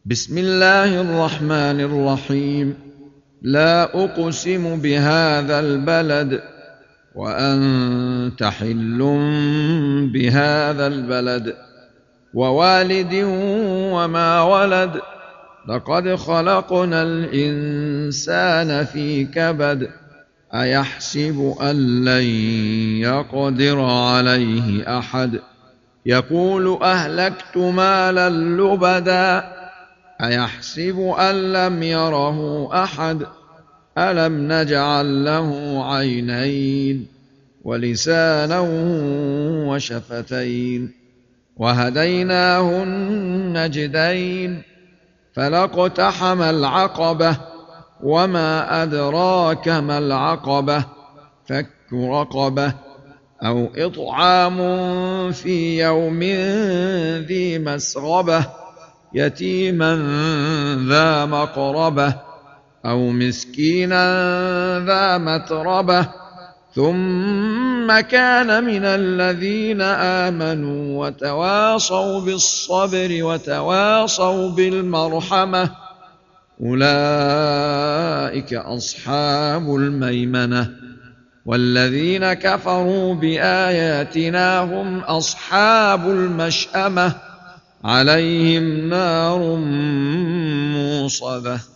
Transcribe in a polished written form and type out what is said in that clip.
بسم الله الرحمن الرحيم. لا أقسم بهذا البلد وأنت حل بهذا البلد ووالد وما ولد. لقد خلقنا الإنسان في كبد. أيحسب أن لن يقدر عليه أحد. يقول أهلكت مالا لبدا. أيحسب أن لم يره أحد. ألم نجعل له عينين ولسانا وشفتين وهديناه النجدين. فلاقتحم العقبة وما أدراك ما العقبة. فك رقبة أو إطعام في يوم ذي مسغبة يتيما ذا مقربة أو مسكينا ذا متربة ثم كان من الذين آمنوا وتواصوا بالصبر وتواصوا بالمرحمة. أولئك أصحاب الميمنة. والذين كفروا بآياتنا هم أصحاب المشأمة. عليهم نار موصدة.